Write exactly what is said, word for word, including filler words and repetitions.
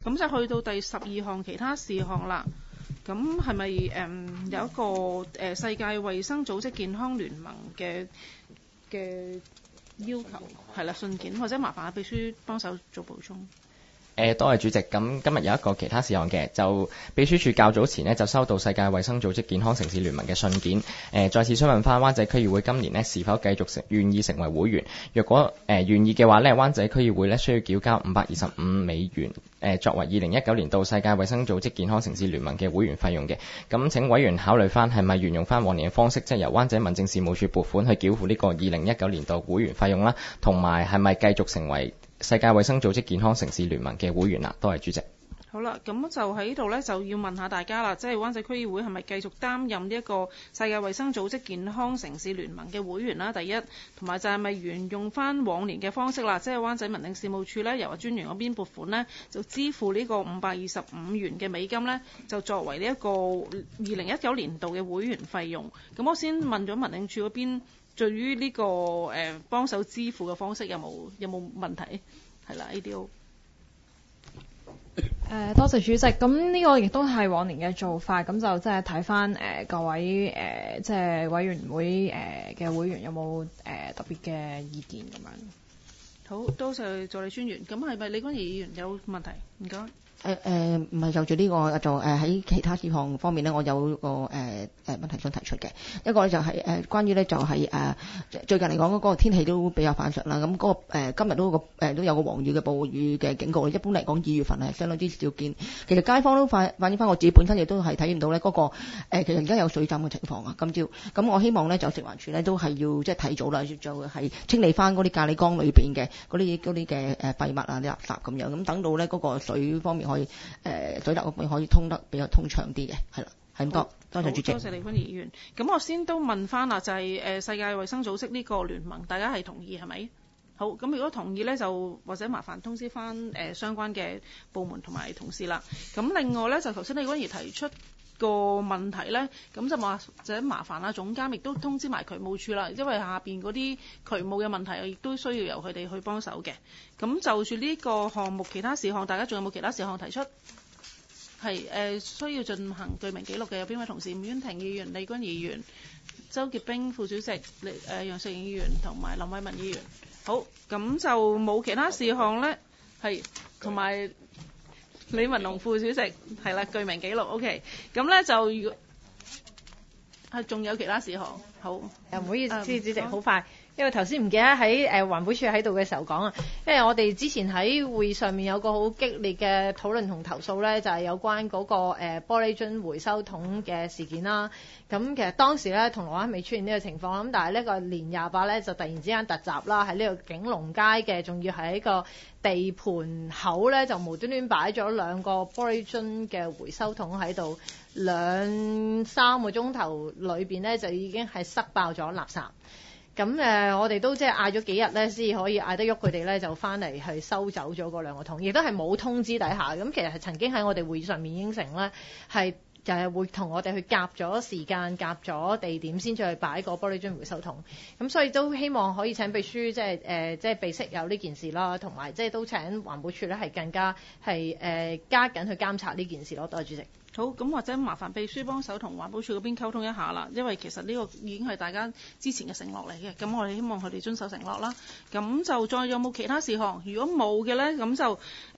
咁就去到第十二項其他事項啦。咁係咪誒有一個誒、呃、世界衛生組織健康聯盟嘅嘅要求係啦信件，或者麻煩秘書幫手做補充。 誒，多謝主席。咁今日有一個其他事項嘅，就秘書處較早前呢就收到世界衛生組織健康城市聯盟嘅信件，誒、呃、再次詢問翻灣仔區議會今年呢是否繼續成願意成為會員。若果誒、呃、願意嘅話呢，灣仔區議會呢需要繳交五百二十五美元，誒、呃、作為二零一九年度世界衛生組織健康城市聯盟嘅會員費用嘅。咁請委員考慮翻係咪沿用翻往年嘅方式，即係由灣仔民政事務處撥款去繳付呢個二零一九年度會員費用啦，同埋係咪繼續成為世界衛生組織健康城市聯盟嘅會員啦？多謝主席。 好啦，咁就喺呢度呢，就要問下大家啦，即係灣仔區議會係咪繼續擔任呢一個世界衛生組織健康城市聯盟嘅會員啦？第一，同埋就係咪沿用翻往年嘅方式啦？即係灣仔民政事務處呢，由專員嗰邊撥款呢，就支付呢個五百二十五元嘅美金呢，就作為呢一個二零一九年度嘅會員費用。咁我先問咗民政處嗰邊，對於呢個誒幫手支付嘅方式有冇有冇問題？係啦 ，A D O。 誒、呃、多謝主席，咁呢個亦都係往年嘅做法，咁就即係睇翻誒各位誒、呃、即係委員會誒嘅、呃、會員有冇誒、呃、特別嘅意見咁樣。 好，多謝助理專員。咁係咪李君儀議員有問題？唔該。 誒誒唔係就住呢個就誒喺其他事項方面咧，我有個誒誒、呃、問題想提出嘅。一個咧就係、是、誒、呃、關於咧就係、是、誒、呃、最近嚟講嗰個天氣都比較反常啦。咁、那、嗰個、呃、今日都個誒、呃、都有個黃雨嘅暴雨嘅警告。一般嚟講二月份係相當之少見。其實街坊都反反映翻我自己本身亦都係體驗到咧嗰、那個、呃、其實而家有水浸嘅情況啊。今朝咁我希望咧就食環署咧都係要即係提早啦，就係清理翻嗰啲咖喱缸裏邊嘅嗰啲嗰啲嘅誒廢物啊啲垃圾咁樣。咁等到咧嗰個水方面可以誒、呃、水流可以通得比較通暢啲嘅，係啦，係咁多，多謝主席。 多謝李君儀議員。咁我先都問翻啦，就係、是、誒、呃、世界衛生組織呢個聯盟，大家係同意係咪？好，咁如果同意呢，就或者麻煩通知翻誒、呃、相關嘅部門同埋同事啦。咁另外呢，就頭先李君儀提出個問題呢，咁就麻就麻煩啦，總監亦都通知埋渠務處啦，因為下邊嗰啲渠務嘅問題，亦都需要由佢哋去幫手嘅。咁就住呢個項目其他事項，大家仲有冇其他事項提出？係誒、呃、需要進行具名記錄嘅有邊位同事？吳婉婷議員、李君儀議員、周潔冰副主席、誒、呃、楊淑瑩議員同埋林偉文議員。好，咁就冇其他事項呢，係同埋李文龍副主席係啦，具名記錄 OK。咁呢就如果係仲有其他事項，好唔好意思， 嗯、 主席好快。因為頭先唔記得喺誒環保署喺度嘅時候講啊，因為我哋之前喺會議上面有個好激烈嘅討論同投訴咧，就係、是、有關嗰、那個、呃、玻璃樽回收桶嘅事件啦。咁其實當時咧銅鑼灣未出現呢個情況，咁但係呢個年廿八咧就突然之間突襲啦，喺呢個景隆街嘅，仲要係一個地盤口咧就無端端擺咗兩個玻璃樽嘅回收桶喺度，兩三個鐘頭裏邊咧就已經係塞爆咗垃圾。咁誒、呃，我哋都即係嗌咗幾日咧，先可以嗌得喐佢哋咧，就翻嚟去收走咗嗰兩個桶，亦都係冇通知底下。咁其實係曾經喺我哋會議上面應承咧，係就係會同我哋去夾咗時間、夾咗地點，先再去擺個玻璃樽回收桶。咁所以都希望可以請秘書即係誒，即係備悉有呢件事啦，同埋即係都請環保署咧係更加係誒、呃、加緊去監察呢件事咯。多謝主席。 好，咁或者麻煩秘書幫手同環保署嗰邊溝通一下啦，因為其實呢個已經係大家之前嘅承諾嚟嘅，咁我哋希望佢哋遵守承諾啦。咁就再有冇其他事項？如果冇嘅呢，咁就